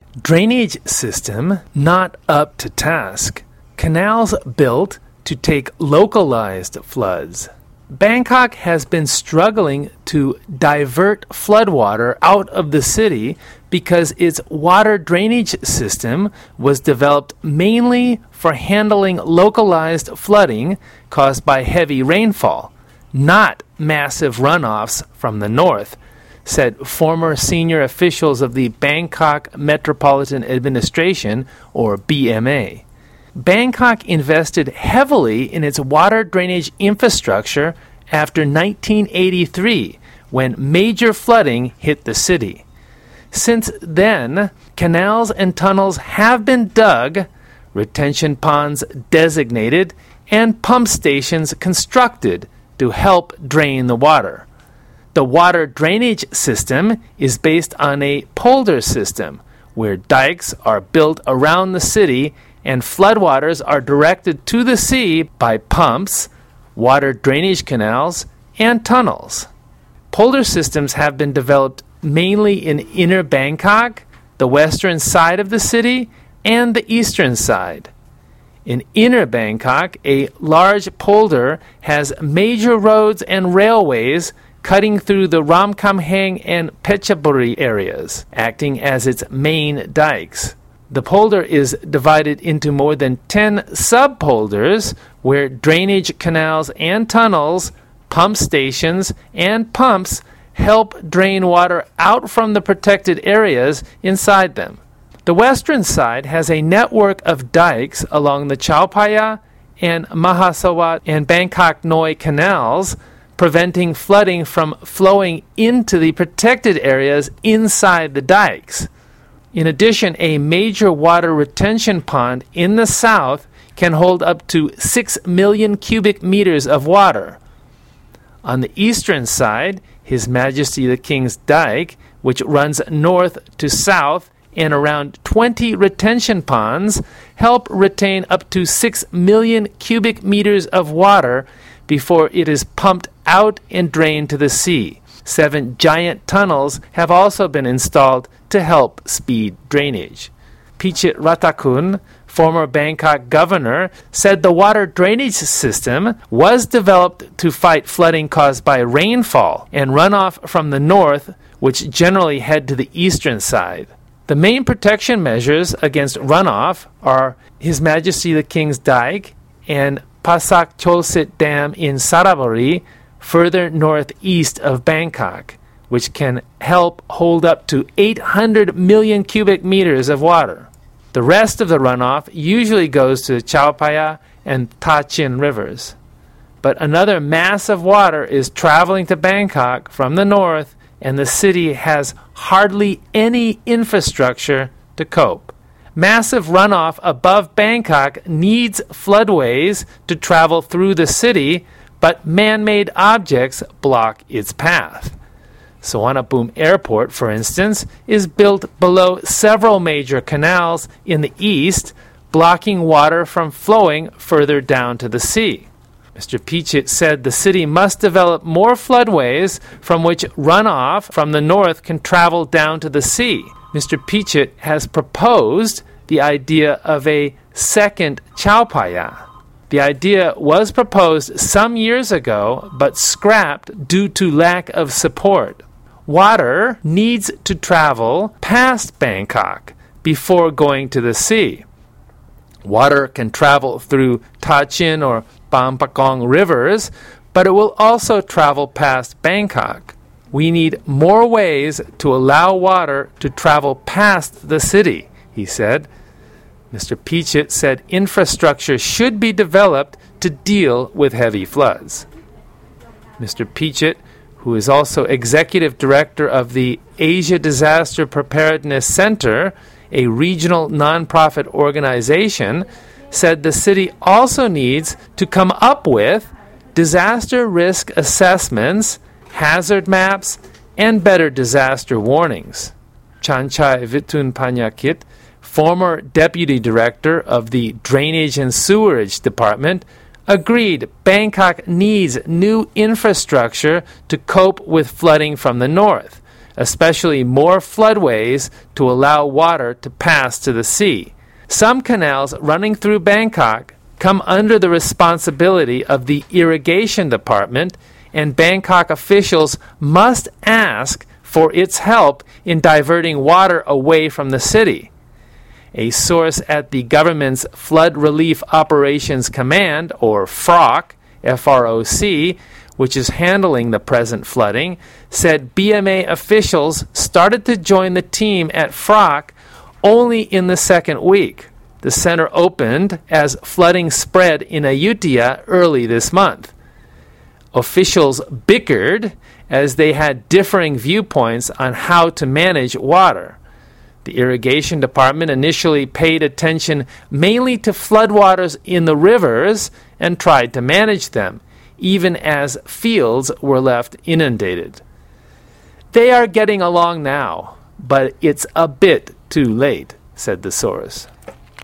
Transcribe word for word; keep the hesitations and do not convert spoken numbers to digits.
Drainage system not up to task. Canals built to take localized floods. Bangkok has been struggling to divert floodwater out of the city because its water drainage system was developed mainly for handling localized flooding caused by heavy rainfall, not massive runoffs from the north, said former senior officials of the Bangkok Metropolitan Administration, or B M A. Bangkok invested heavily in its water drainage infrastructure after nineteen eighty-three, when major flooding hit the city. Since then, canals and tunnels have been dug, retention ponds designated, and pump stations constructed to help drain the water. The water drainage system is based on a polder system, where dikes are built around the city and floodwaters are directed to the sea by pumps, water drainage canals, and tunnels. Polder systems have been developed mainly in inner Bangkok, the western side of the city, and the eastern side. In inner Bangkok, a large polder has major roads and railways cutting through the Ramkhamhaeng and Phetchaburi areas, acting as its main dikes. The polder is divided into more than ten sub-polders where drainage canals and tunnels, pump stations, and pumps help drain water out from the protected areas inside them. The western side has a network of dikes along the Chao Phraya and Mahasawat and Bangkok Noi canals, preventing flooding from flowing into the protected areas inside the dikes. In addition, a major water retention pond in the south can hold up to six million cubic meters of water. On the eastern side, His Majesty the King's Dike, which runs north to south, and around twenty retention ponds help retain up to six million cubic meters of water before it is pumped out and drained to the sea. Seven giant tunnels have also been installed to help speed drainage. Pichit Ratakun, former Bangkok governor, said the water drainage system was developed to fight flooding caused by rainfall and runoff from the north, which generally head to the eastern side. The main protection measures against runoff are His Majesty the King's Dike and Pasak Cholsit Dam in Saraburi, further northeast of Bangkok, which can help hold up to eight hundred million cubic meters of water. The rest of the runoff usually goes to the Chao Phraya and Ta Chin rivers. But another mass of water is traveling to Bangkok from the north, and the city has hardly any infrastructure to cope. Massive runoff above Bangkok needs floodways to travel through the city, but man-made objects block its path. Suvarnabhumi Airport, for instance, is built below several major canals in the east, blocking water from flowing further down to the sea. Mister Pichit said the city must develop more floodways from which runoff from the north can travel down to the sea. Mister Pichit has proposed the idea of a second Chao Phraya. The idea was proposed some years ago, but scrapped due to lack of support. Water needs to travel past Bangkok before going to the sea. Water can travel through Ta Chin or Pampakong rivers, but it will also travel past Bangkok. We need more ways to allow water to travel past the city, he said. Mister Pichit said infrastructure should be developed to deal with heavy floods. Mister Pichit, who is also executive director of the Asia Disaster Preparedness Center, a regional nonprofit organization, said the city also needs to come up with disaster risk assessments, hazard maps, and better disaster warnings. Chanchai Vitunpanyakit, former deputy director of the Drainage and Sewerage Department, agreed Bangkok needs new infrastructure to cope with flooding from the north, especially more floodways to allow water to pass to the sea. Some canals running through Bangkok come under the responsibility of the irrigation department, and Bangkok officials must ask for its help in diverting water away from the city. A source at the government's Flood Relief Operations Command, or F R O C, F R O C, which is handling the present flooding, said B M A officials started to join the team at F R O C only in the second week. The center opened as flooding spread in Ayutthaya early this month. Officials bickered as they had differing viewpoints on how to manage water. The irrigation department initially paid attention mainly to floodwaters in the rivers and tried to manage them, even as fields were left inundated. They are getting along now, but it's a bit too late, said the source.